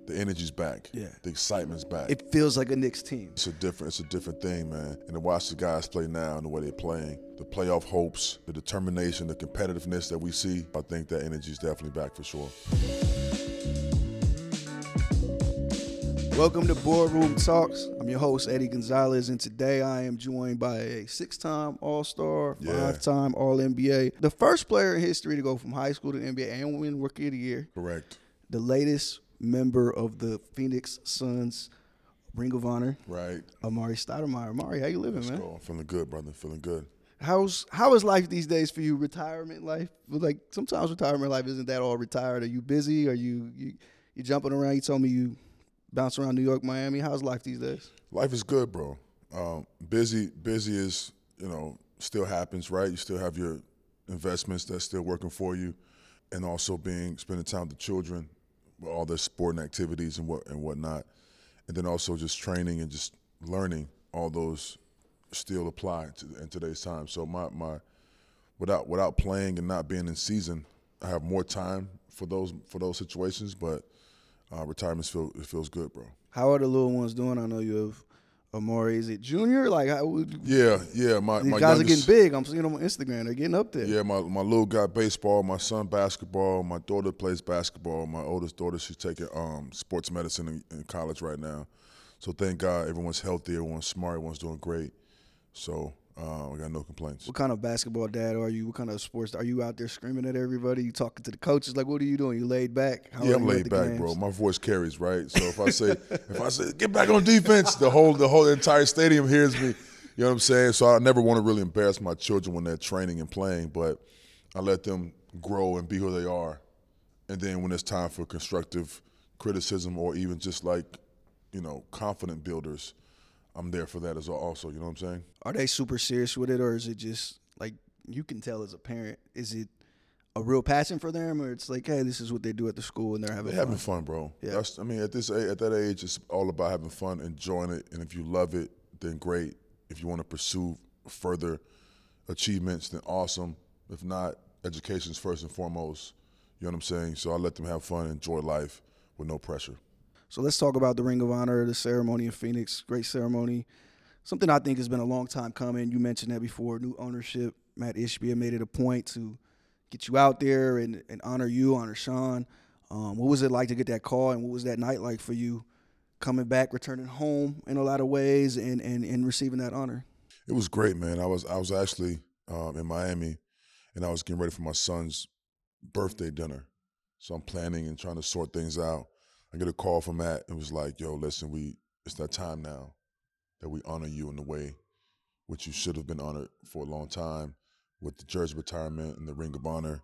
The energy's back. Yeah. The excitement's back. It feels like a Knicks team. It's a different thing, man. And to watch the guys play now and the way they're playing, the playoff hopes, the determination, the competitiveness that we see, I think that energy is definitely back for sure. Welcome to Boardroom Talks. I'm your host, Eddie Gonzalez, and today I am joined by a 6-time All-Star, 5-time All-NBA, the first player in history to go from high school to the NBA and win Rookie of the Year. Correct. The latest member of the Phoenix Suns Ring of Honor. Right. Amar'e Stoudemire. Amar'e, how you living, Let's man? go. Feeling good, brother. Feeling good. How is life these days for you? Retirement life? Like sometimes retirement life isn't that all retired. Are you busy? Are you jumping around? You told me you bounce around New York, Miami. How's life these days? Life is good, bro. Busy is, still happens, right? You still have your investments that's still working for you, and also spending time with the children, with all their sporting activities and whatnot, and then also just training and just learning. All those still apply in today's time. So my without playing and not being in season, I have more time for those situations, but. Retirement feels good, bro. How are the little ones doing? I know you have Amar'e. Is it junior? Like, Yeah. My these guys youngest, are getting big. I'm seeing them on Instagram. They're getting up there. Yeah, my little guy baseball, my son basketball, my daughter plays basketball. My oldest daughter, she's taking sports medicine in college right now. So thank God everyone's healthy, everyone's smart, everyone's doing great. So we got no complaints. What kind of basketball dad are you? What kind of sports? Are you out there screaming at everybody? You talking to the coaches? Like, what are you doing? You laid back? How Yeah, I'm laid back, bro. My voice carries, right? So if I say get back on defense, the entire stadium hears me. You know what I'm saying? So I never want to really embarrass my children when they're training and playing, but I let them grow and be who they are. And then when it's time for constructive criticism or even just like, confident builders, I'm there for that as well also, you know what I'm saying? Are they super serious with it, or is it just like you can tell as a parent? Is it a real passion for them, or it's like, hey, this is what they do at the school and they're having fun, bro. Yeah. At that age, it's all about having fun, enjoying it, and if you love it, then great. If you want to pursue further achievements, then awesome. If not, education's first and foremost. You know what I'm saying? So I let them have fun, enjoy life with no pressure. So let's talk about the Ring of Honor, the ceremony in Phoenix. Great ceremony. Something I think has been a long time coming. You mentioned that before. New ownership. Matt Ishbia made it a point to get you out there and honor you, honor Sean. What was it like to get that call, and what was that night like for you coming back, returning home in a lot of ways and receiving that honor? It was great, man. I was actually in Miami, and I was getting ready for my son's birthday dinner. So I'm planning and trying to sort things out. I get a call from Matt. It was like, yo, listen, it's that time now that we honor you in the way which you should have been honored for a long time with the jersey retirement and the Ring of Honor.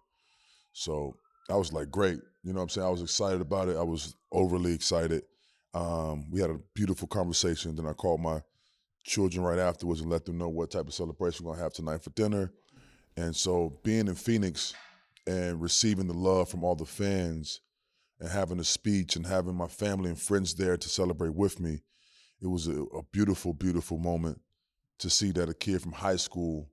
So I was like, great. You know what I'm saying? I was excited about it. I was overly excited. We had a beautiful conversation. Then I called my children right afterwards and let them know what type of celebration we're going to have tonight for dinner. And so being in Phoenix and receiving the love from all the fans and having a speech and having my family and friends there to celebrate with me, it was a beautiful, beautiful moment to see that a kid from high school,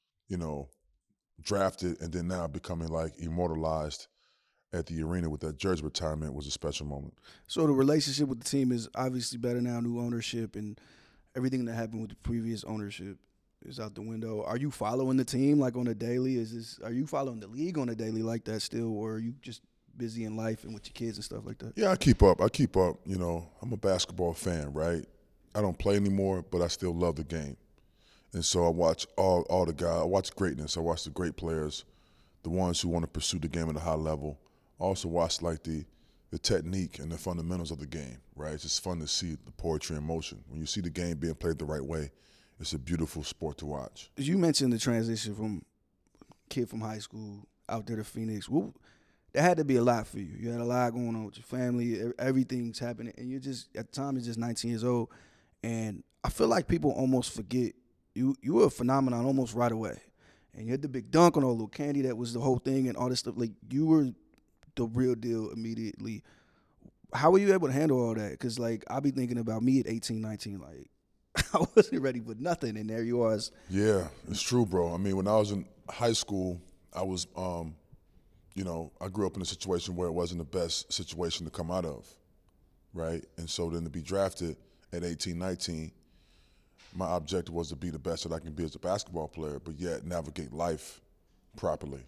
drafted and then now becoming like immortalized at the arena with that jersey retirement was a special moment. So the relationship with the team is obviously better now, new ownership, and everything that happened with the previous ownership is out the window. Are you following the team like on a daily? Are you following the league on a daily like that still, or are you just busy in life and with your kids and stuff like that? Yeah, I keep up. I'm a basketball fan, right? I don't play anymore, but I still love the game. And so I watch all the guys. I watch greatness. I watch the great players, the ones who want to pursue the game at a high level. I also watch like the technique and the fundamentals of the game, right? It's just fun to see the poetry in motion. When you see the game being played the right way, it's a beautiful sport to watch. As you mentioned the transition from kid from high school out there to Phoenix, that had to be a lot for you. You had a lot going on with your family. Everything's happening. And you're just, at the time, you're just 19 years old. And I feel like people almost forget you were a phenomenon almost right away. And you had the big dunk on all little candy. That was the whole thing and all this stuff. Like, you were the real deal immediately. How were you able to handle all that? Because, like, I be thinking about me at 18, 19, like, I wasn't ready for nothing, and there you was. Yeah, it's true, bro. I mean, when I was in high school, I was, I grew up in a situation where it wasn't the best situation to come out of. right? And so then to be drafted at 18, 19, my objective was to be the best that I can be as a basketball player, but yet navigate life properly.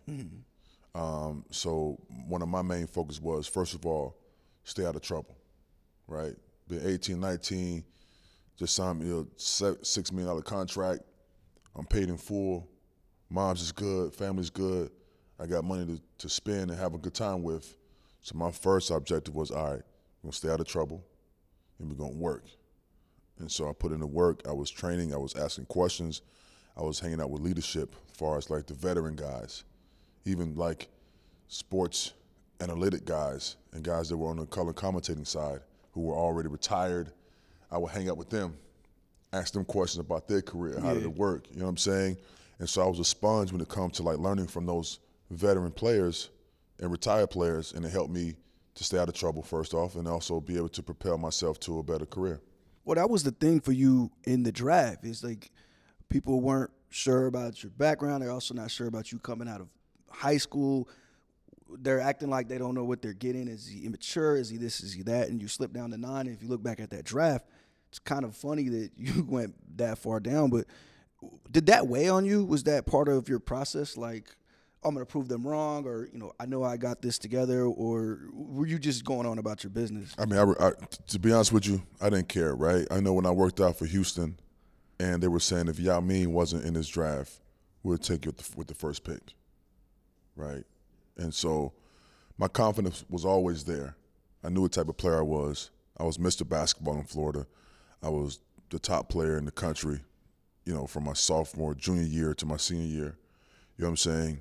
So one of my main focus was, first of all, stay out of trouble, right? Being 18, 19, just signed me a $6 million contract. I'm paid in full. Mom's is good, family's good. I got money to spend and have a good time with. So my first objective was, all right, we're gonna stay out of trouble and we're gonna work. And so I put in the work. I was training, I was asking questions, I was hanging out with leadership as far as like the veteran guys, even like sports analytic guys and guys that were on the color commentating side who were already retired. I would hang out with them, ask them questions about their career, how did it work, you know what I'm saying? And so I was a sponge when it comes to like learning from those veteran players and retired players, and it helped me to stay out of trouble first off and also be able to propel myself to a better career. Well, that was the thing for you in the draft. It's like people weren't sure about your background. They're also not sure about you coming out of high school. They're acting like they don't know what they're getting. Is he immature? Is he this? Is he that? And you slip down to 9. And if you look back at that draft, it's kind of funny that you went that far down. But did that weigh on you? Was that part of your process? Like, I'm going to prove them wrong, or, I know I got this together, or were you just going on about your business? I mean, to be honest with you, I didn't care, right? I know when I worked out for Houston, and they were saying if Yao Ming wasn't in this draft, we'll take you with the first pick, right? And so my confidence was always there. I knew what type of player I was. I was Mr. Basketball in Florida. I was the top player in the country, from my sophomore, junior year to my senior year. You know what I'm saying?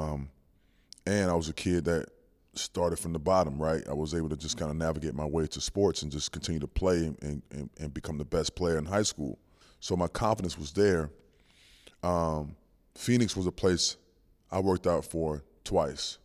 And I was a kid that started from the bottom, right? I was able to just kind of navigate my way to sports and just continue to play and become the best player in high school. So my confidence was there. Phoenix was a place I worked out for twice.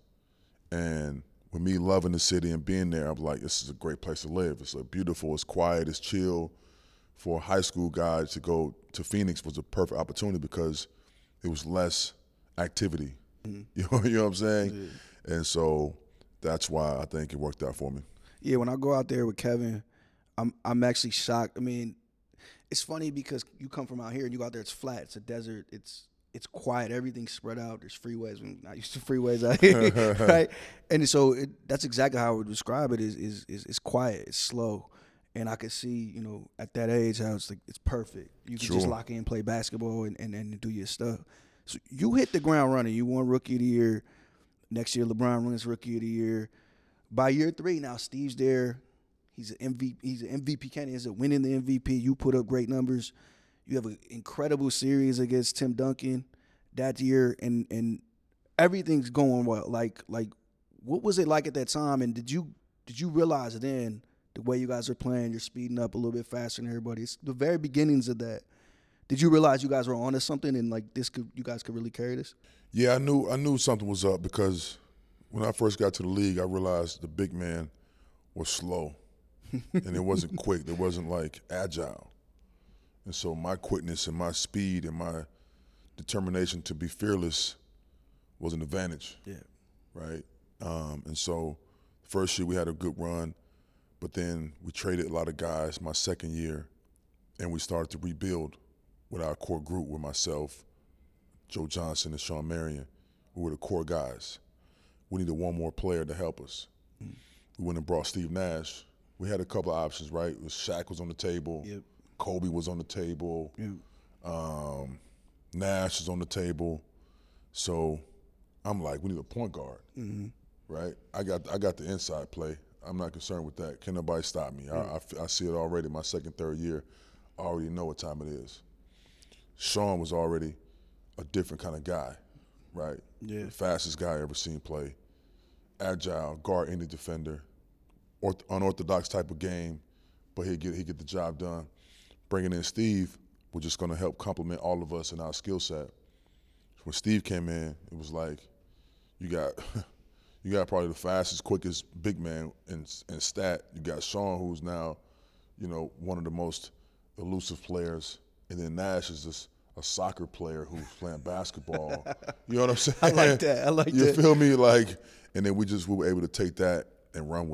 And with me loving the city and being there, I'm like, this is a great place to live. It's beautiful, it's quiet, it's chill. For a high school guy to go to Phoenix was a perfect opportunity because it was less activity. You know what I'm saying? Yeah. And so that's why I think it worked out for me. Yeah, when I go out there with Kevin, I'm actually shocked. I mean, it's funny because you come from out here and you go out there, it's flat, it's a desert, it's quiet, everything's spread out. There's freeways. We're not used to freeways out here, right? And so that's exactly how I would describe it. Is quiet, it's slow, and I could see, at that age how it's perfect. You can just lock in, play basketball, and do your stuff. So you hit the ground running. You won Rookie of the Year. Next year, LeBron wins Rookie of the Year. By year 3, now Steve's there. He's an MVP. He's an MVP candidate. He's winning the MVP. You put up great numbers. You have an incredible series against Tim Duncan that year, and everything's going well. Like, what was it like at that time? And did you realize then the way you guys are playing, you're speeding up a little bit faster than everybody? It's the very beginnings of that. Did you realize you guys were onto something and you guys could really carry this? Yeah, I knew something was up because when I first got to the league, I realized the big man was slow and it wasn't quick. It wasn't agile. And so my quickness and my speed and my determination to be fearless was an advantage. Yeah. Right? And so first year we had a good run, but then we traded a lot of guys my second year, and we started to rebuild with our core group, with myself, Joe Johnson, and Shawn Marion. We were the core guys. We needed one more player to help us. We went and brought Steve Nash. We had a couple of options, right? Shaq was on the table. Yep. Kobe was on the table. Yep. Nash is on the table. So I'm like, we need a point guard, right? I got the inside play. I'm not concerned with that. Can nobody stop me? I see it already. My second, third year, I already know what time it is. Shawn was already a different kind of guy, right? Yeah. The fastest guy I ever seen play. Agile, guard any defender, unorthodox type of game, but he'd get the job done. Bringing in Steve was just going to help complement all of us in our skill set. When Steve came in, it was like you got probably the fastest, quickest big man in stat. You got Shawn, who's now, one of the most elusive players, and then Nash is just a soccer player who's playing basketball. You know what I'm saying? I like that. You feel me? And then we were able to take that and run with it.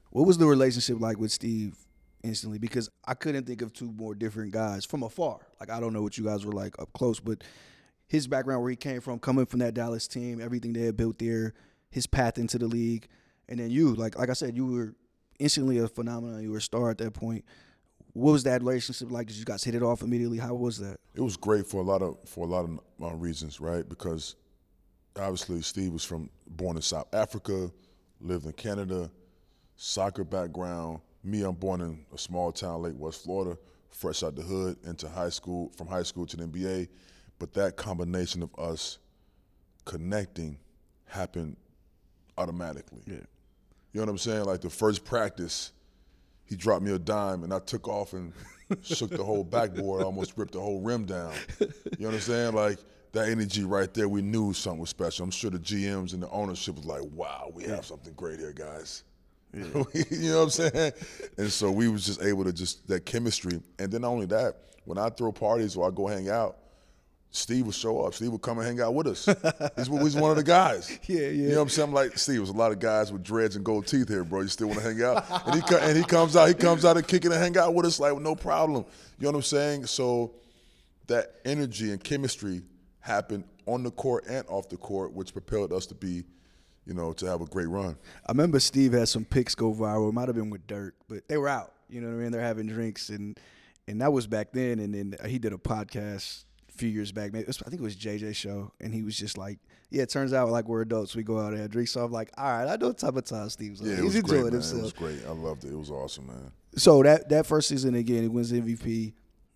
What was the relationship like with Steve instantly? Because I couldn't think of two more different guys from afar. Like, I don't know what you guys were like up close, but his background, where he came from, coming from that Dallas team, everything they had built there, his path into the league, and then you, like I said, you were instantly a phenomenon. You were a star at that point. What was that relationship like? Did you guys hit it off immediately? How was that? It was great for a lot of reasons, right? Because obviously Steve was born in South Africa, lived in Canada, soccer background. Me, I'm born in a small town, Lake West, Florida, fresh out the hood, into high school, from high school to the NBA. But that combination of us connecting happened automatically. Yeah. You know what I'm saying? Like the first practice, he dropped me a dime and I took off and shook the whole backboard, almost ripped the whole rim down. You understand? Like that energy right there, we knew something was special. I'm sure the GMs and the ownership was like, wow, we have something great here, guys. Yeah. You know what I'm saying? And so we was just able to that chemistry. And then not only that, when I throw parties or I go hang out, Steve would show up. Steve would come and hang out with us. He's one of the guys. Yeah. You know what I'm saying? I'm like, Steve, there's a lot of guys with dreads and gold teeth here, bro. You still want to hang out? And he comes out and kicking and hang out with us like no problem. You know what I'm saying? So that energy and chemistry happened on the court and off the court, which propelled us to be, to have a great run. I remember Steve had some pics go viral. It might have been with Dirk, but they were out. You know what I mean? They're having drinks, and that was back then. And then he did a podcast a few years back. I think it was JJ show, and he was just like, "Yeah, it turns out like we're adults. We go out and have drinks." So I'm like, "All right, I know what type of time Steve's like. Yeah, He's enjoying himself." It was great. I loved it. It was awesome, man. So that first season again, he wins MVP.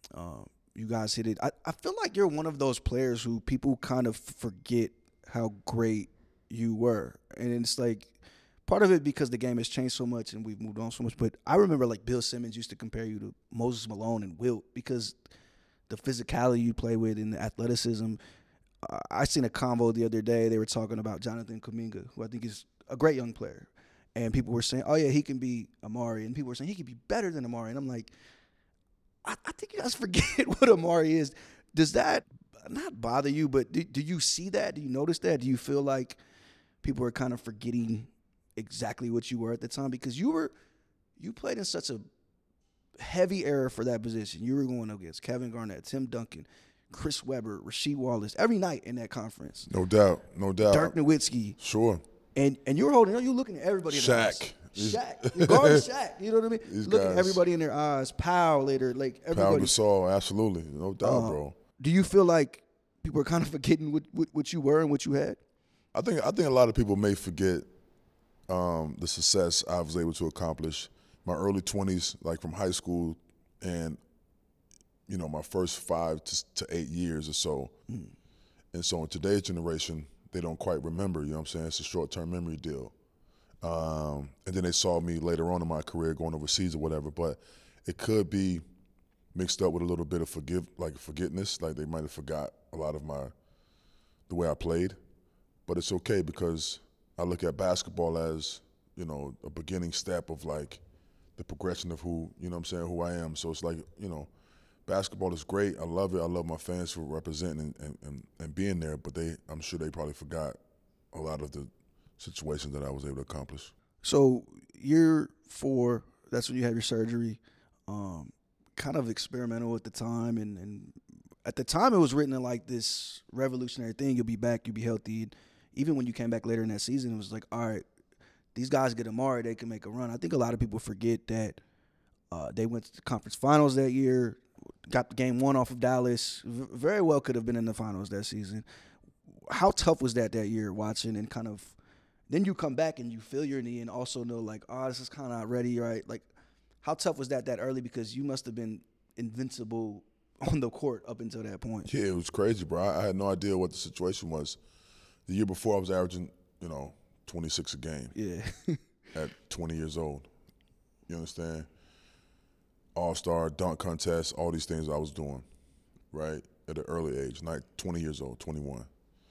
You guys hit it. I feel like you're one of those players who people kind of forget how great you were. And it's like part of it because the game has changed so much and we've moved on so much. But I remember like Bill Simmons used to compare you to Moses Malone and Wilt because the physicality you play with and the athleticism. I seen a convo the other day. They were talking about Jonathan Kuminga, who I think is a great young player. And people were saying, oh, yeah, he can be Amari. And people were saying he can be better than Amari. And I'm like, I think you guys forget what Amari is. Does that not bother you, but do you see that? Do you notice that? Do you feel like people are kind of forgetting exactly what you were at the time? Because you played in such a heavy era for that position. You were going against Kevin Garnett, Tim Duncan, Chris Webber, Rasheed Wallace every night in that conference. No doubt. Dirk Nowitzki. Sure. And you're holding on. You're looking at everybody in their eyes. Shaq. You're guarding Shaq. You know what I mean? Looking at everybody in their eyes. Powell later. Like everybody. Powell, Gasol, absolutely. No doubt, bro. Do you feel like people are kind of forgetting what you were and what you had? I think a lot of people may forget the success I was able to accomplish. My early 20s, like from high school and, my first 5 to 8 years or so. Mm. And so in today's generation, they don't quite remember, you know what I'm saying? It's a short-term memory deal. And then they saw me later on in my career going overseas or whatever, but it could be mixed up with a little bit of forgiveness, like they might have forgot a lot of the way I played. But it's okay because I look at basketball as, a beginning step of like the progression of who I am. So it's like, basketball is great. I love it. I love my fans for representing and being there, but I'm sure they probably forgot a lot of the situations that I was able to accomplish. So year 4, that's when you had your surgery. Kind of experimental at the time, and at the time it was written in like this revolutionary thing. You'll be back, you'll be healthy. And even when you came back later in that season, it was like, all right, these guys get Amari, they can make a run. I think a lot of people forget that they went to the conference finals that year, got the game 1 off of Dallas. Very well could have been in the finals that season. How tough was that year watching and kind of then you come back and you feel your knee and also know like, oh, this is kind of not ready, right? Like, how tough was that early? Because you must have been invincible on the court up until that point. Yeah, it was crazy, bro. I had no idea what the situation was. The year before, I was averaging, 26 a game. Yeah. At 20 years old. You understand? All-star, dunk contest, all these things I was doing, right, at an early age, like 20 years old, 21.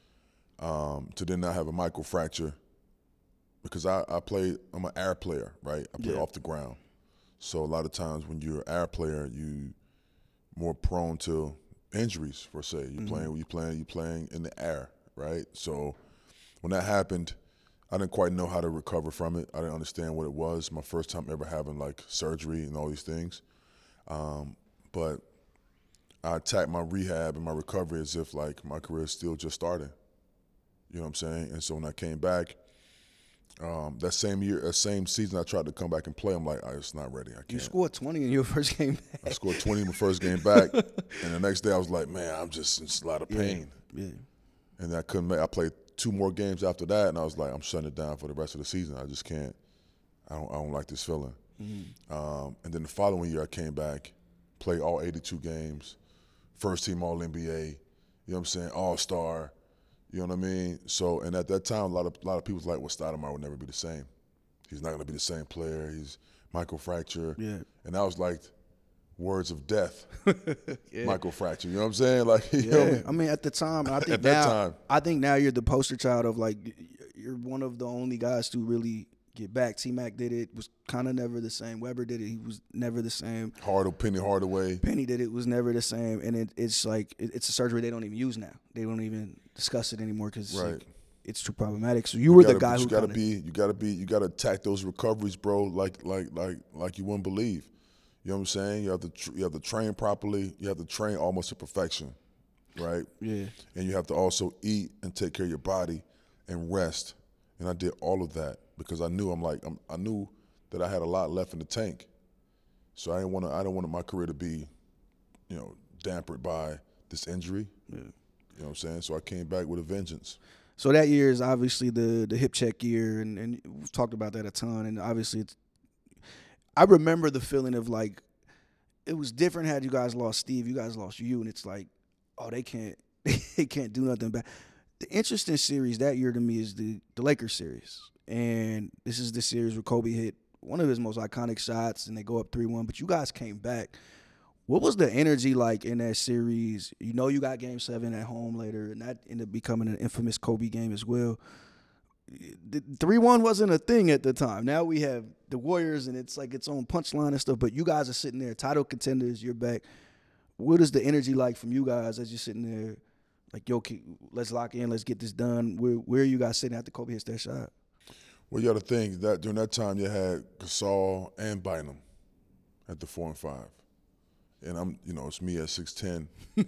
To then not have a microfracture because I'm an air player, right? I play off the ground. So a lot of times when you're an air player, you more prone to injuries, per se. You're playing in the air, right? So when that happened, I didn't quite know how to recover from it. I didn't understand what it was. My first time ever having like surgery and all these things. But I attacked my rehab and my recovery as if like my career is still just starting. You know what I'm saying? And so when I came back, that same season, I tried to come back and play. I'm like, it's not ready. I can't. You scored 20 in your first game back. I scored 20 in my first game back, and the next day I was like, man, I'm just in a lot of pain. Yeah. And I couldn't make. I played 2 more games after that, and I was like, I'm shutting it down for the rest of the season. I just can't. I don't like this feeling. And then the following year, I came back, played all 82 games, first team All NBA. You know what I'm saying? All Star. You know what I mean? So, and at that time, a lot of people was like, well, Stoudemire would never be the same. He's not going to be the same player. He's microfracture. Yeah. And that was like words of death. Yeah. Microfracture. You know what I'm saying? Like, you know what I mean? I mean, at the time, I think At that time. I think now you're the poster child of like you're one of the only guys to really get back. T-Mac did it, was kind of never the same. Weber did it, he was never the same. Penny Hardaway. Penny did it, was never the same. And it's like it's a surgery they don't even use now. They don't even discuss it anymore because Right. it's too problematic. So you were the guy who you gotta attack those recoveries, bro, like you wouldn't believe. You know what I'm saying? You have to train properly. You have to train almost to perfection, right? Yeah. And you have to also eat and take care of your body and rest. And I did all of that because I knew I knew that I had a lot left in the tank. So I didn't want my career to be, dampered by this injury. Yeah. You know what I'm saying? So I came back with a vengeance. So that year is obviously the hip check year, and we've talked about that a ton. And obviously, I remember the feeling of like it was different had you guys lost Steve, you guys lost you, and it's like, oh, they can't do nothing back. The interesting series that year to me is the Lakers series, and this is the series where Kobe hit one of his most iconic shots, and they go up 3-1. But you guys came back. What was the energy like in that series? You know you got Game 7 at home later, and that ended up becoming an infamous Kobe game as well. The 3-1 wasn't a thing at the time. Now we have the Warriors, and it's like its own punchline and stuff, but you guys are sitting there, title contenders, you're back. What is the energy like from you guys as you're sitting there, like, yo, let's lock in, let's get this done? Where are you guys sitting after Kobe hits that shot? Well, you got to think that during that time you had Gasol and Bynum at the 4 and 5. And it's me at 6'10",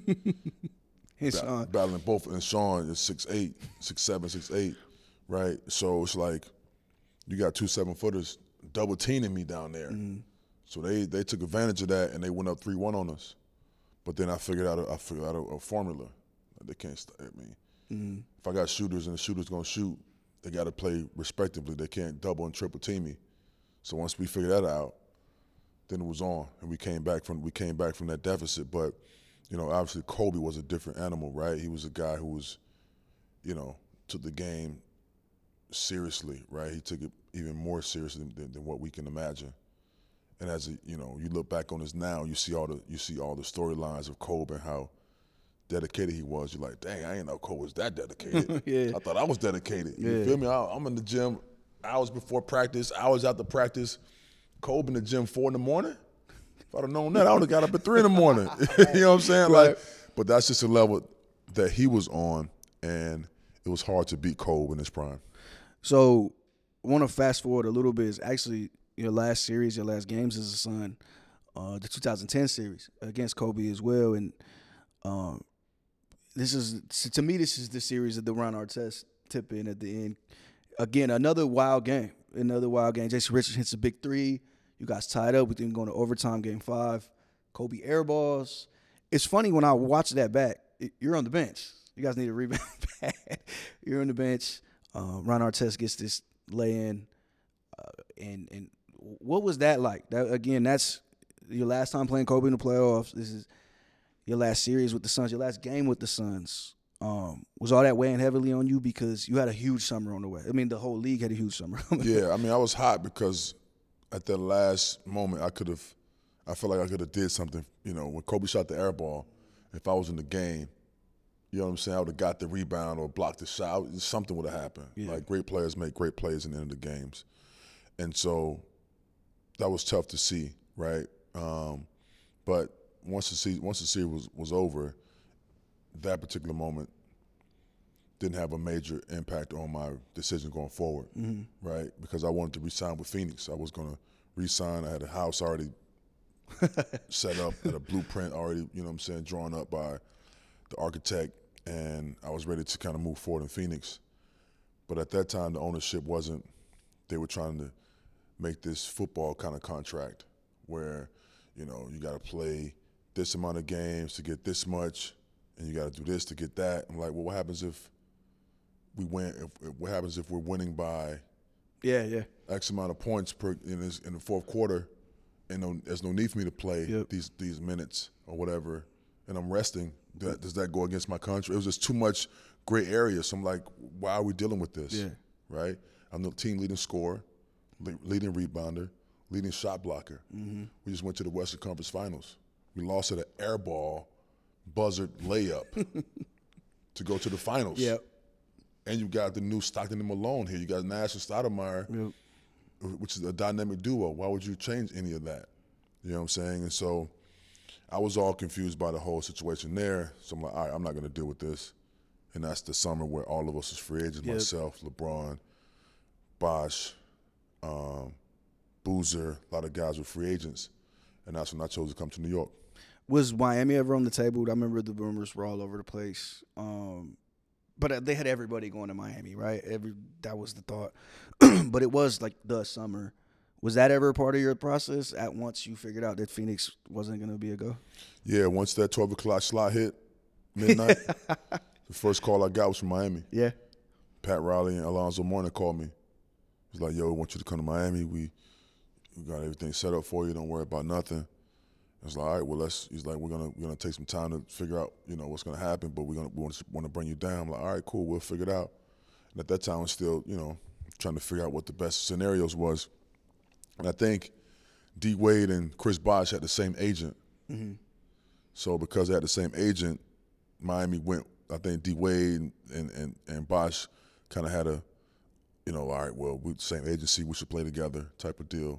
Sean. battling both, and Sean is 6'8", 6'7", 6'8", right? So it's like you got 2 7-footers double teaming me down there. Mm-hmm. So they took advantage of that and they went up 3-1 on us. But then I figured out a formula. They can't stop me. If I got shooters and the shooter's gonna shoot, they got to play respectively. They can't double and triple team me. So once we figured that out, then it was on, and we came back from that deficit. But obviously Kobe was a different animal, right? He was a guy who was, took the game seriously, right? He took it even more seriously than what we can imagine. And as you look back on this now, you see all the storylines of Kobe and how dedicated he was. You're like, dang, I ain't know Kobe was that dedicated. Yeah. I thought I was dedicated. You Yeah. feel me? I'm in the gym hours before practice, hours after practice. Kobe in the gym 4 in the morning. If I'd have known that, I would have got up at 3 in the morning. You know what I'm saying? Right. Like, but that's just a level that he was on, and it was hard to beat Kobe in his prime. So I want to fast forward a little bit. It's actually your last series, your last games as a Sun, the 2010 series against Kobe as well. And this is the series of the Ron Artest tip in at the end. Again, another wild game. Jason Richardson hits a big 3. You guys tied up with him going to overtime, game 5. Kobe airballs. It's funny when I watch that back, you're on the bench. You guys need a rebound bad. You're on the bench. Ron Artest gets this lay-in. And what was that like? That's your last time playing Kobe in the playoffs. This is your last series with the Suns, your last game with the Suns. Was all that weighing heavily on you because you had a huge summer on the way? I mean, the whole league had a huge summer on the way. Yeah, I mean, I was hot because at that last moment, I felt like I could have did something. When Kobe shot the air ball, if I was in the game, you know what I'm saying, I would have got the rebound or blocked the shot. Something would have happened. Yeah. Like, great players make great plays in the end of the games. And so that was tough to see, right? But once the series was over, that particular moment didn't have a major impact on my decision going forward, right? Because I wanted to re-sign with Phoenix. I was going to re-sign. I had a house already set up, had a blueprint already, you know what I'm saying, drawn up by the architect, and I was ready to kind of move forward in Phoenix. But at that time, the ownership wasn't. They were trying to make this football kind of contract where, you know, you got to play this amount of games to get this much, and you got to do this to get that. I'm like, well, what happens if we win? What happens if we're winning by X amount of points in the fourth quarter, and there's no need for me to play these minutes or whatever, and I'm resting? Does that go against my contract? It was just too much gray area. So I'm like, why are we dealing with this? Yeah. Right? I'm the team leading scorer, leading rebounder, leading shot blocker. We just went to the Western Conference Finals. We lost at an air ball buzzard layup to go to the finals. Yep. And you got the new Stockton and Malone here. You got Nash and Stoudemire, which is a dynamic duo. Why would you change any of that? You know what I'm saying? And so I was all confused by the whole situation there. So I'm like, all right, I'm not going to deal with this. And that's the summer where all of us was free agents, myself, LeBron, Bosh, Boozer, a lot of guys were free agents. And that's when I chose to come to New York. Was Miami ever on the table? I remember the rumors were all over the place. But they had everybody going to Miami, right? That was the thought. But it was like the summer. Was that ever a part of your process at once you figured out that Phoenix wasn't going to be a go? Yeah, once that 12 o'clock slot hit, midnight, the first call I got was from Miami. Yeah. Pat Riley and Alonzo Mourning called me. He was like, yo, we want you to come to Miami. We got everything set up for you. Don't worry about nothing. I was like, all right, well, he's like, we're gonna take some time to figure out, you know, what's gonna happen, but we want to bring you down. I'm like, all right, cool, we'll figure it out. And at that time, I was still, you know, trying to figure out what the best scenarios was. And I think D Wade and Chris Bosh had the same agent. So because they had the same agent, Miami went. I think D Wade and Bosh kind of had a, you know, all right, well, we're the same agency, we should play together type of deal.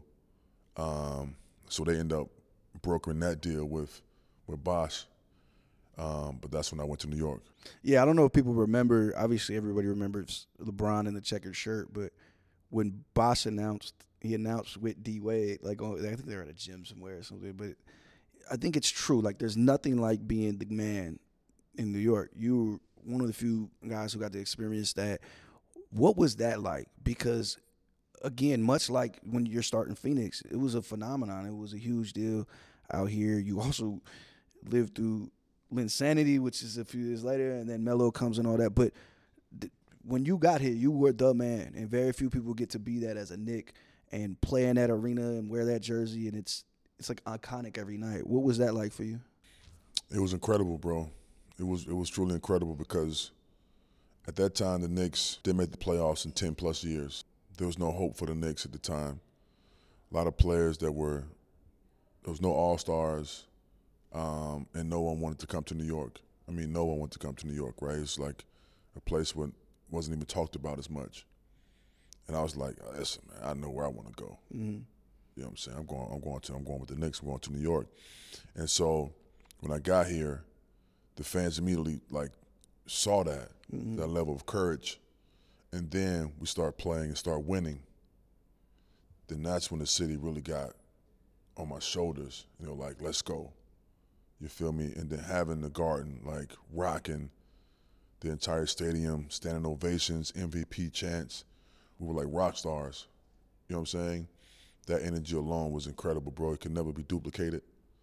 So they end up brokering that deal with Bosh. But that's when I went to New York. Yeah, I don't know if people remember. Obviously, everybody remembers LeBron in the checkered shirt. But when Bosh announced with D Wade, like I think they were at a gym somewhere or something. But I think it's true. Like, there's nothing like being the man in New York. You were one of the few guys who got to experience that. What was that like? Because, again, much like when you're starting Phoenix, it was a phenomenon. It was a huge deal out here. You also lived through Linsanity, which is a few years later, and then Melo comes and all that. But when you got here, you were the man, and very few people get to be that as a Knick and play in that arena and wear that jersey, and it's like iconic every night. What was that like for you? It was incredible, bro. It was truly incredible because at that time the Knicks didn't make the playoffs in 10+ years. There was no hope for the Knicks at the time. A lot of players there was no All-Stars, and no one wanted to come to New York. I mean, no one wanted to come to New York, right? It's like a place where wasn't even talked about as much. And I was like, listen, man, I know where I want to go. You know what I'm saying? I'm going with the Knicks. I'm going to New York. And so when I got here, the fans immediately like saw that level of courage. And then we start playing and start winning. Then that's when the city really got on my shoulders, you know, like, let's go. You feel me? And then having the Garden, like, rocking the entire stadium, standing ovations, MVP chants. We were like rock stars. You know what I'm saying? That energy alone was incredible, bro. It could never be duplicated.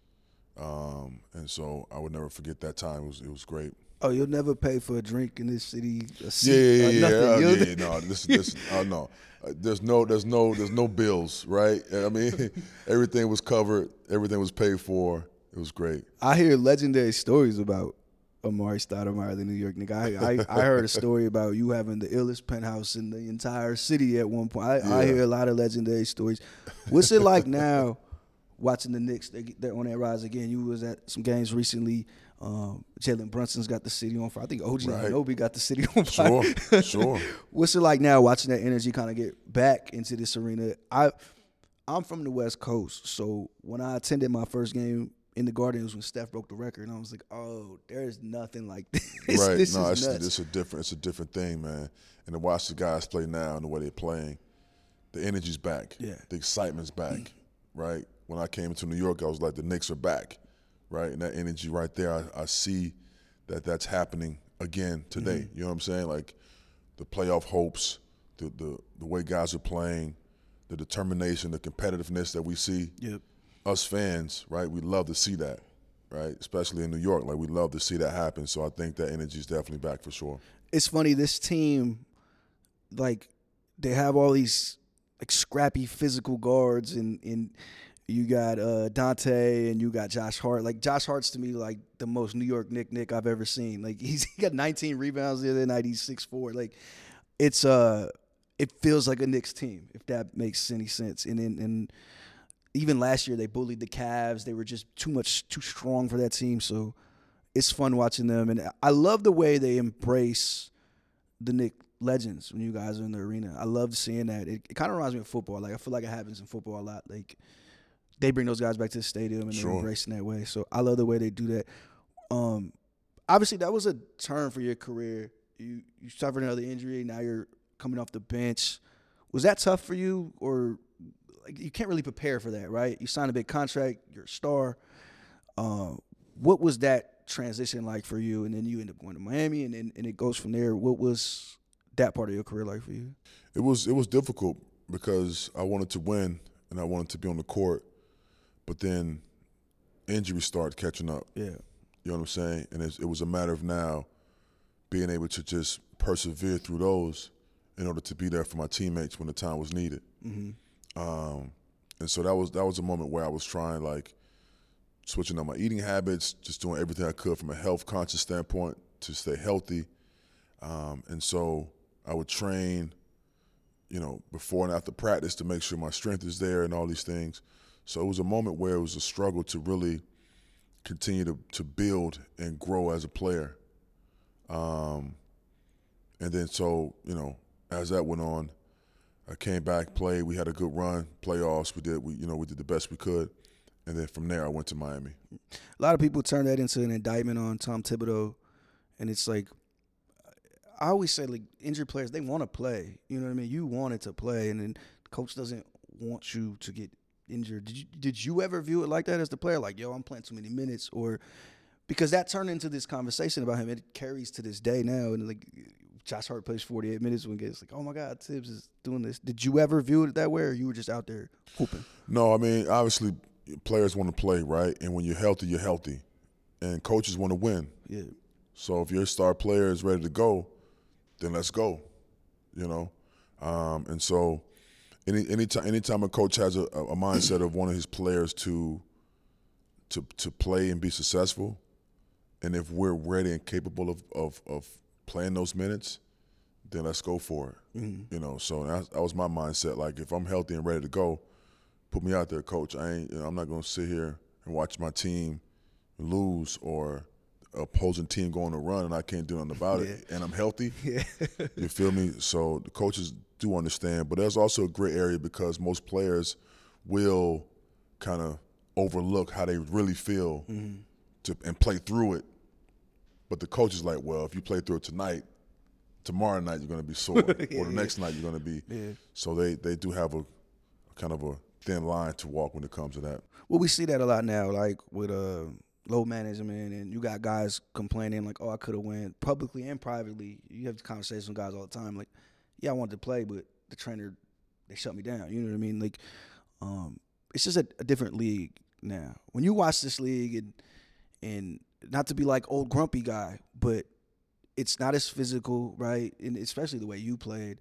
And so I would never forget that time. It was great. Oh, you'll never pay for a drink in this city? Yeah. No, no. There's no bills, right? I mean, everything was covered. Everything was paid for. It was great. I hear legendary stories about Amar'e Stoudemire, the New York nigga. I heard a story about you having the illest penthouse in the entire city at one point. I hear a lot of legendary stories. What's it like now watching the Knicks? They're on that rise again. You was at some games recently. Jalen Brunson's got the city on fire. I think OG Anunoby got the city on fire. Sure. What's it like now watching that energy kind of get back into this arena? I'm from the West Coast, so when I attended my first game in the Garden was when Steph broke the record, and I was like, oh, there's nothing like this. Right. This No, is nuts. it's a different thing, man. And to watch the guys play now and the way they're playing, the energy's back. Yeah. The excitement's back. Right. When I came into New York, I was like, the Knicks are back. Right. And that energy right there, I see that's happening again today. You know what I'm saying? Like the playoff hopes, the way guys are playing, the determination, the competitiveness that we see. Yep. Us fans, right, we love to see that, right? Especially in New York. Like, we love to see that happen. So I think that energy is definitely back for sure. It's funny, this team, like, they have all these, like, scrappy physical guards, and you got Dante and you got Josh Hart. Like, Josh Hart's, to me, like, the most New York Nick I've ever seen. Like, he got 19 rebounds the other night. He's 6'4". Like, it feels like a Knicks team, if that makes any sense. And even last year, they bullied the Cavs. They were just too strong for that team. So it's fun watching them. And I love the way they embrace the Knicks legends when you guys are in the arena. I love seeing that. It kind of reminds me of football. Like, I feel like it happens in football a lot. Like, they bring those guys back to the stadium and they're embracing that way. So I love the way they do that. Obviously, that was a turn for your career. You suffered another injury. Now you're coming off the bench. Was that tough for you, or – like, you can't really prepare for that, right? You sign a big contract, you're a star. What was that transition like for you? And then you end up going to Miami, and it goes from there. What was that part of your career like for you? It was difficult because I wanted to win and I wanted to be on the court, but then injuries started catching up. Yeah. You know what I'm saying? And it was a matter of now being able to just persevere through those in order to be there for my teammates when the time was needed. Mm-hmm. And so that was a moment where I was trying, like, switching up my eating habits, just doing everything I could from a health conscious standpoint to stay healthy. And so I would train, you know, before and after practice to make sure my strength is there and all these things. So it was a moment where it was a struggle to really continue to build and grow as a player. And then so, you know, as that went on, I came back, played. We had a good run, playoffs. We did the best we could, and then from there I went to Miami. A lot of people turn that into an indictment on Tom Thibodeau, and it's like, I always say, like, injured players, they want to play. You know what I mean? You wanted to play, and then the coach doesn't want you to get injured. Did you ever view it like that as the player? Like, yo, I'm playing too many minutes, or because that turned into this conversation about him. It carries to this day now, and like, Josh Hart plays 48 minutes when it's like, oh my God, Tibbs is doing this. Did you ever view it that way, or you were just out there hooping? No, I mean, obviously players want to play, right? And when you're healthy, and coaches want to win. Yeah. So if your star player is ready to go, then let's go, you know. And so anytime a coach has a mindset of wanting his players to play and be successful, and if we're ready and capable of playing those minutes, then let's go for it. Mm-hmm. You know, so that was my mindset. Like, if I'm healthy and ready to go, put me out there, coach. I'm not going to sit here and watch my team lose or opposing team go on a run and I can't do nothing about it, and I'm healthy. Yeah. You feel me? So the coaches do understand, but there's also a gray area because most players will kind of overlook how they really feel and play through it. But the coach is like, well, if you play through it tonight, tomorrow night you're going to be sore, or the next night you're going to be. Yeah. So they do have a kind of a thin line to walk when it comes to that. Well, we see that a lot now, like with low management, and you got guys complaining like, oh, I could have went publicly and privately. You have conversations with guys all the time, like, yeah, I wanted to play, but the trainer, they shut me down. You know what I mean? Like, it's just a different league now. When you watch this league, and not to be like old grumpy guy, but it's not as physical, right? And especially the way you played.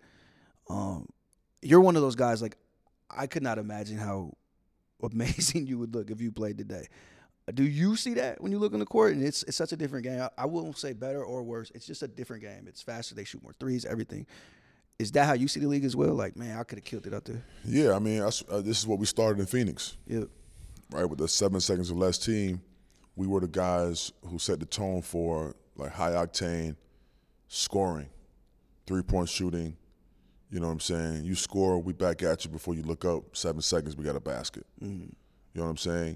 You're one of those guys, like, I could not imagine how amazing you would look if you played today. Do you see that when you look on the court? And it's such a different game. I won't say better or worse. It's just a different game. It's faster. They shoot more threes, everything. Is that how you see the league as well? Like, man, I could have killed it out there. Yeah, I mean, this is what we started in Phoenix. Yep. Right, with the 7 seconds or less team, we were the guys who set the tone for, like, high-octane scoring, three-point shooting. You know what I'm saying? You score, we back at you before you look up. 7 seconds, we got a basket. Mm-hmm. You know what I'm saying?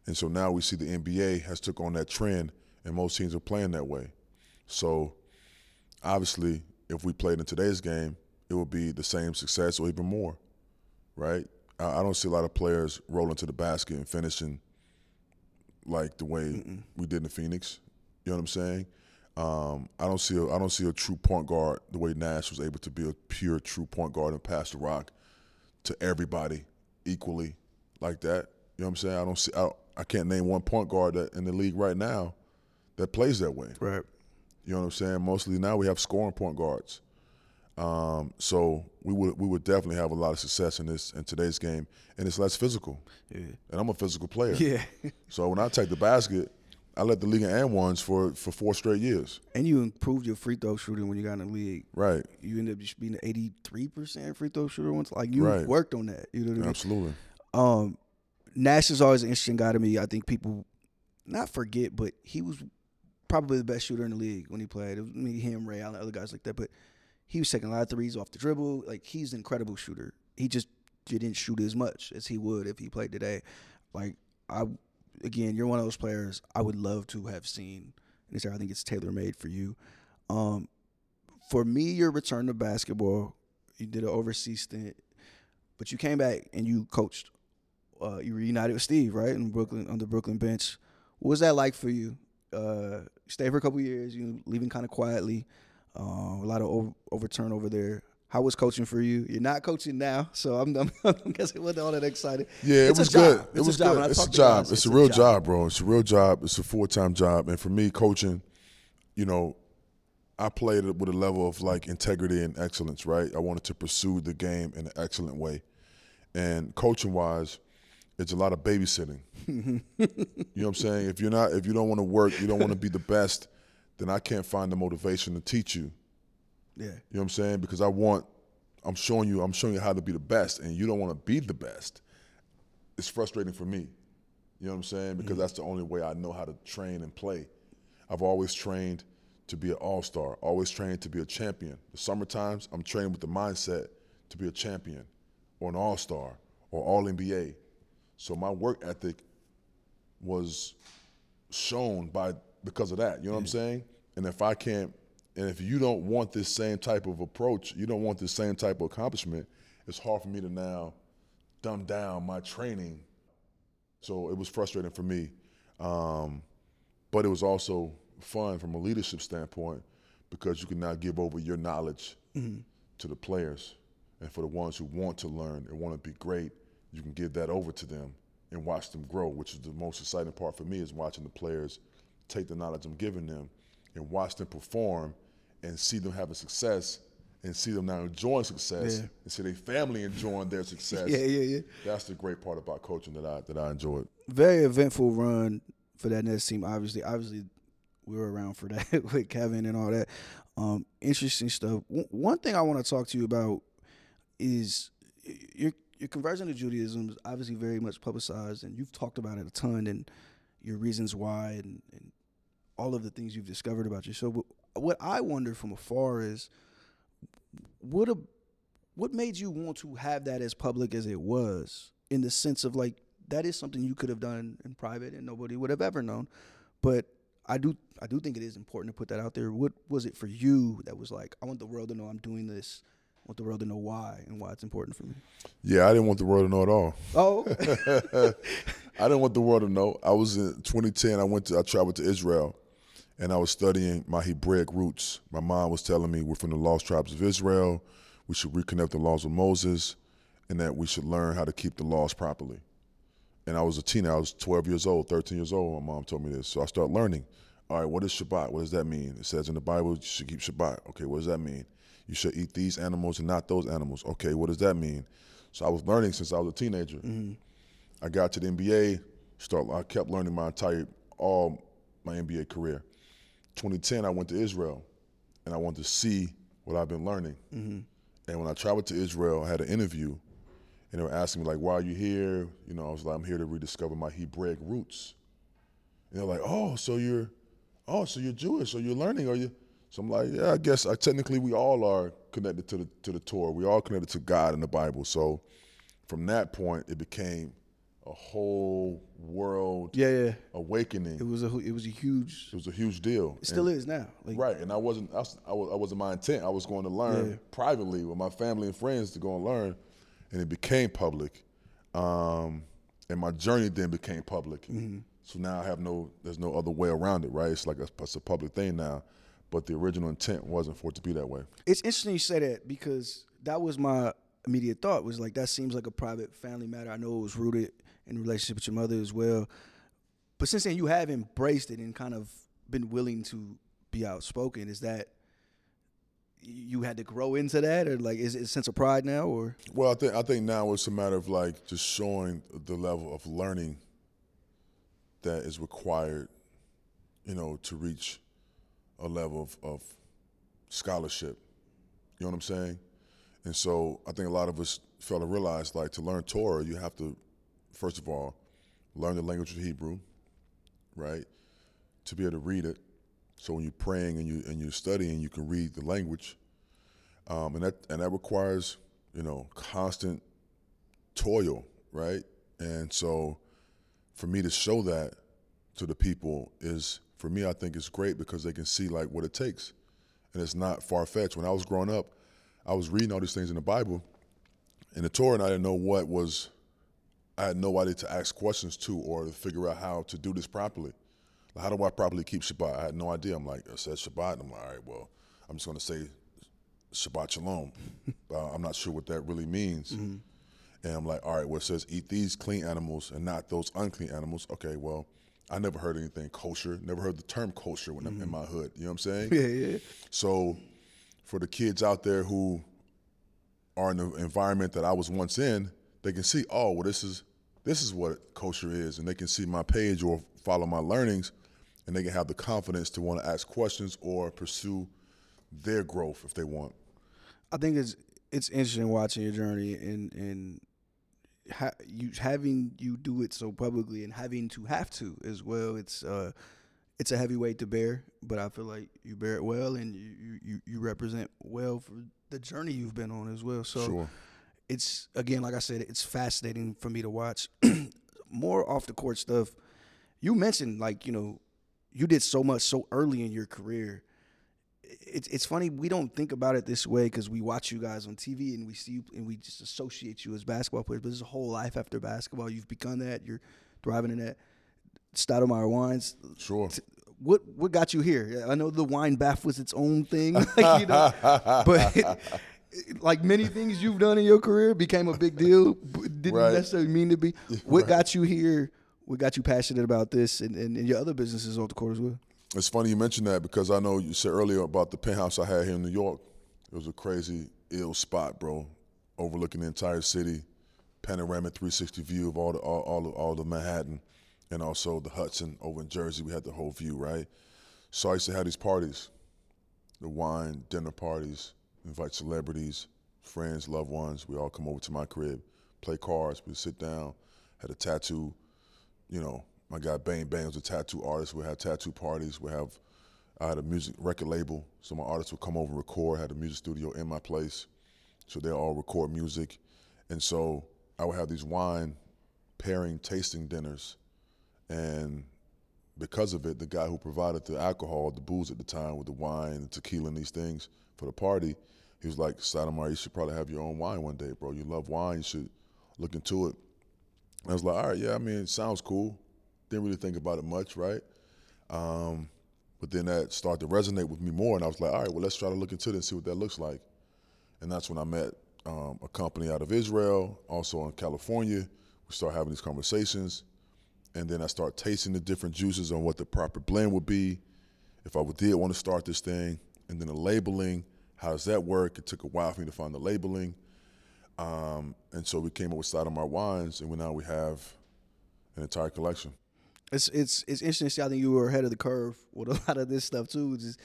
And so now we see the NBA has took on that trend, and most teams are playing that way. So obviously, if we played in today's game, it would be the same success or even more, right? I don't see a lot of players rolling to the basket and finishing like the way we did in Phoenix. You know what I'm saying? I don't see a true point guard the way Nash was able to be a pure true point guard and pass the rock to everybody equally like that. You know what I'm saying? I can't name one point guard that in the league right now that plays that way. Right. You know what I'm saying? Mostly now we have scoring point guards. So we would definitely have a lot of success in today's game, and it's less physical. Yeah. And I'm a physical player. Yeah. So when I take the basket, I led the league in and ones for 4 straight years. And you improved your free throw shooting when you got in the league. Right. You ended up just being an 83% free throw shooter once. Like, you Right. worked on that. You know what I mean? Absolutely. Nash is always an interesting guy to me. I think people not forget, but he was probably the best shooter in the league when he played. It was me, him, Ray Allen, other guys like that. But he was taking a lot of threes off the dribble. Like, he's an incredible shooter. He just didn't shoot as much as he would if he played today. Like, again, you're one of those players I would love to have seen. And I think it's tailor-made for you. For me, your return to basketball, you did an overseas stint, but you came back and you coached. You reunited with Steve, right, in Brooklyn, on the Brooklyn bench. What was that like for you? Stayed for a couple years, you leaving kind of quietly. A lot of overturn over there. How was coaching for you? You're not coaching now, so I'm guessing wasn't all that excited. Yeah, it was good. It was good. It's a job. It's a real job, bro. It's a real job. It's a full-time job. And for me, coaching, I played it with a level of like integrity and excellence, right? I wanted to pursue the game in an excellent way. And coaching-wise, it's a lot of babysitting. You know what I'm saying? If you don't want to work, you don't want to be the best, then I can't find the motivation to teach you. Yeah. You know what I'm saying? Because I'm showing you how to be the best, and you don't want to be the best. It's frustrating for me. You know what I'm saying? Because that's the only way I know how to train and play. I've always trained to be an all-star, always trained to be a champion. The summer times, I'm training with the mindset to be a champion or an all-star or all-NBA. So my work ethic was shown because of that. You know what I'm saying? And if you don't want this same type of approach, you don't want this same type of accomplishment, it's hard for me to now dumb down my training. So it was frustrating for me. But it was also fun from a leadership standpoint because you can now give over your knowledge to the players. And for the ones who want to learn and want to be great, you can give that over to them and watch them grow, which is the most exciting part for me, is watching the players take the knowledge I'm giving them and watch them perform and see them having success and see them now enjoying success and see their family enjoying their success. Yeah. That's the great part about coaching that I enjoyed. Very eventful run for that Nets team. Obviously, we were around for that with Kevin and all that. Interesting stuff. One thing I want to talk to you about is your conversion to Judaism is obviously very much publicized, and you've talked about it a ton, and your reasons why, and all of the things you've discovered about yourself. But what I wonder from afar is, what made you want to have that as public as it was, in the sense of, like, that is something you could have done in private and nobody would have ever known. But I do think it is important to put that out there. What was it for you that was like, I want the world to know I'm doing this? I want the world to know why and why it's important for me. Yeah, I didn't want the world to know at all. Oh. I didn't want the world to know. I was in 2010, I traveled to Israel, and I was studying my Hebraic roots. My mom was telling me we're from the lost tribes of Israel, we should reconnect the laws of Moses, and that we should learn how to keep the laws properly. And I was a teenager. I was 12 years old, 13 years old when my mom told me this. So I started learning. All right, what is Shabbat? What does that mean? It says in the Bible you should keep Shabbat. Okay, what does that mean? You should eat these animals and not those animals. Okay, what does that mean? So I was learning since I was a teenager. Mm-hmm. I got to the NBA, I kept learning all my NBA career. 2010, I went to Israel, and I wanted to see what I've been learning. Mm-hmm. And when I traveled to Israel, I had an interview, and they were asking me, like, why are you here? You know, I was like, I'm here to rediscover my Hebraic roots. And they're like, so you're Jewish, or you're learning, are you? So I'm like, yeah, I guess technically we all are connected to the Torah. We all connected to God in the Bible. So from that point, it became a whole world Yeah. awakening. It was a huge. It was a huge deal. It still is now. Like, Right, and I wasn't my intent. I was going to learn privately with my family and friends to go and learn, and it became public, and my journey then became public. Mm-hmm. So now there's no other way around it, right? It's like it's a public thing now, but the original intent wasn't for it to be that way. It's interesting you say that because that was my immediate thought, was like, that seems like a private family matter. I know it was rooted in a relationship with your mother as well, but since then you have embraced it and kind of been willing to be outspoken. Is that you had to grow into that, or like is it a sense of pride now, or? Well, I think now it's a matter of like just showing the level of learning that is required, to reach a level of scholarship. You know what I'm saying? And so I think a lot of us fail to realize, like, to learn Torah, you have to, first of all, learn the language of Hebrew, right? To be able to read it. So when you're praying and you're studying, you can read the language, and that requires, constant toil, right? And so for me to show that to the people is, for me, I think it's great because they can see like what it takes, and it's not far-fetched. When I was growing up, I was reading all these things in the Bible, in the Torah, and I didn't know I had nobody to ask questions to or to figure out how to do this properly. Like, how do I properly keep Shabbat? I had no idea. I'm like, it says Shabbat, and I'm like, all right, well, I'm just going to say Shabbat Shalom. I'm not sure what that really means. Mm-hmm. And I'm like, all right, well, it says eat these clean animals and not those unclean animals. Okay, well, I never heard anything kosher, never heard the term kosher when I'm in my hood. You know what I'm saying? Yeah. So for the kids out there who are in the environment that I was once in, they can see, oh, well, this is what kosher is, and they can see my page or follow my learnings, and they can have the confidence to want to ask questions or pursue their growth if they want. I think it's interesting watching your journey and having you do it so publicly and having to have to as well. It's a heavy weight to bear, but I feel like you bear it well, and you represent well for the journey you've been on as well. So Sure. It's, again, like I said, it's fascinating for me to watch. More off the court stuff. You mentioned, like, you did so much so early in your career. It's funny, we don't think about it this way because we watch you guys on TV and we see you and we just associate you as basketball players, but there's a whole life after basketball. You've become that. You're thriving in that. Stoudemire Wines. Sure. What got you here? I know the wine bath was its own thing, but like many things you've done in your career, became a big deal. Didn't necessarily mean to be. What got you here? What got you passionate about this and your other businesses off the court as well? It's funny you mentioned that because I know you said earlier about the penthouse I had here in New York. It was a crazy, ill spot, bro, overlooking the entire city, panoramic 360 view of all the Manhattan, and also the Hudson over in Jersey. We had the whole view, right? So I used to have these parties, the wine dinner parties, invite celebrities, friends, loved ones. We all come over to my crib, play cards. We sit down, had a tattoo, my guy Bang Bang was a tattoo artist. We had tattoo parties. I had a music record label, so my artists would come over and record. I had a music studio in my place, so they all record music. And so I would have these wine pairing tasting dinners. And because of it, the guy who provided the alcohol, the booze at the time with the wine and tequila and these things for the party, he was like, Stoudemire, you should probably have your own wine one day, bro. You love wine, you should look into it. And I was like, all right, yeah, I mean, it sounds cool. Didn't really think about it much, right? But then that started to resonate with me more, and I was like, all right, well, let's try to look into it and see what that looks like. And that's when I met a company out of Israel, also in California. We started having these conversations, and then I started tasting the different juices on what the proper blend would be, if I did want to start this thing, and then the labeling, how does that work? It took a while for me to find the labeling. And so we came up with Stoudemire Wines, and now we have an entire collection. It's interesting to see. I think you were ahead of the curve with a lot of this stuff too. Just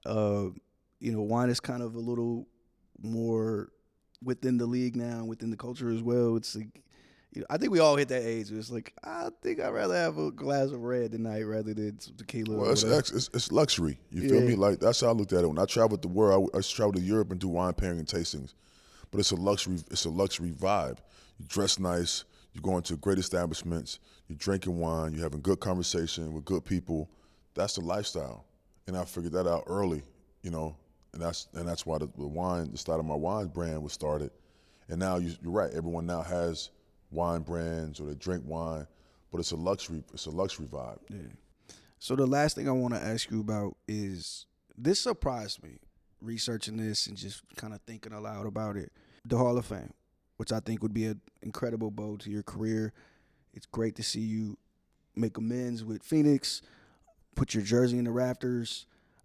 wine is kind of a little more within the league now, within the culture as well. It's like, I think we all hit that age where it's like, I think I'd rather have a glass of red tonight rather than some tequila. Well, it's luxury. You feel me? Like, that's how I looked at it. When I traveled the world, I traveled to Europe and do wine pairing and tastings. But it's a luxury vibe. You dress nice, you're going to great establishments, you're drinking wine, you're having good conversation with good people. That's the lifestyle. And I figured that out early, you know, and that's why the start of my wine brand was started. And now you're right, everyone now has wine brands or they drink wine, but it's a luxury vibe. Yeah. So the last thing I want to ask you about is, this surprised me, researching this and just kind of thinking aloud about it. The Hall of Fame, which I think would be an incredible bow to your career. It's great to see you make amends with Phoenix, put your jersey in the rafters.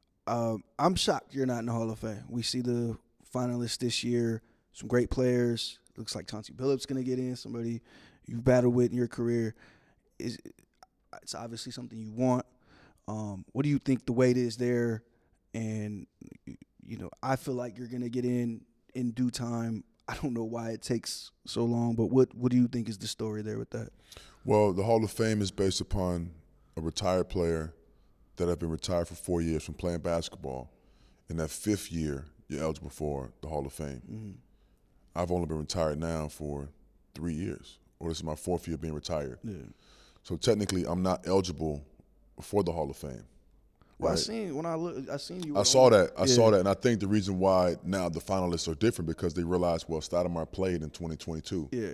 I'm shocked you're not in the Hall of Fame. We see the finalists this year, some great players. Looks like Chauncey Billups going to get in, somebody you've battled with in your career. It's obviously something you want. What do you think the weight is there? And, you know, I feel like you're going to get in due time. I don't know why it takes so long, but what do you think is the story there with that? Well, the Hall of Fame is based upon a retired player that have been retired for 4 years from playing basketball. In that 5th year, you're eligible for the Hall of Fame. Mm-hmm. I've only been retired now for 3 years, or this is my 4th year being retired. Yeah. So technically, I'm not eligible for the Hall of Fame. Well, right? I seen you. I saw that, and I think the reason why now the finalists are different because they realized, well, Stoudemire played in 2022. Yeah.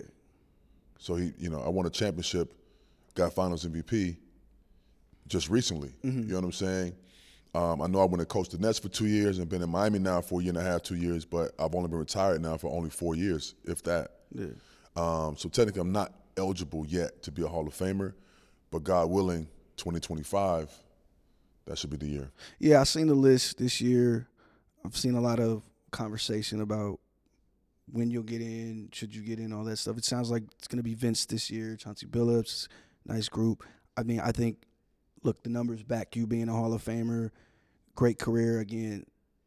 So I won a championship, got Finals MVP just recently. Mm-hmm. You know what I'm saying? I know I went and coached the Nets for 2 years and been in Miami now for a year and a half, 2 years, but I've only been retired now for only 4 years, if that. Yeah. So technically, I'm not eligible yet to be a Hall of Famer, but God willing, 2025, that should be the year. Yeah, I seen the list this year. I've seen a lot of conversation about when you'll get in, should you get in, all that stuff. It sounds like it's going to be Vince this year, Chauncey Billups, nice group. I mean, I think, look, the numbers back you being a Hall of Famer, great career, again,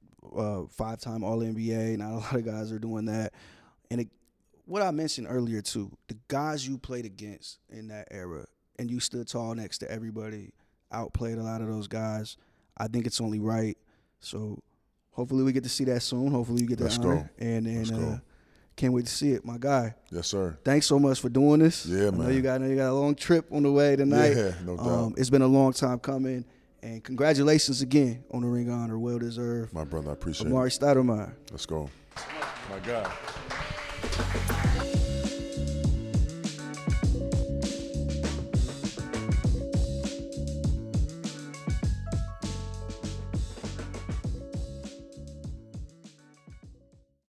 5-time All-NBA. Not a lot of guys are doing that. And what I mentioned earlier, too, the guys you played against in that era, and you stood tall next to everybody, outplayed a lot of those guys. I think it's only right. So hopefully we get to see that soon. Hopefully you get that honor. Let's go. Can't wait to see it, my guy. Yes, sir. Thanks so much for doing this. Yeah, man. I know you got a long trip on the way tonight. Yeah, no doubt. It's been a long time coming. And congratulations again on the Ring of Honor. Well deserved. My brother, I appreciate Amar'e it. Stoudemire. Let's go. My God.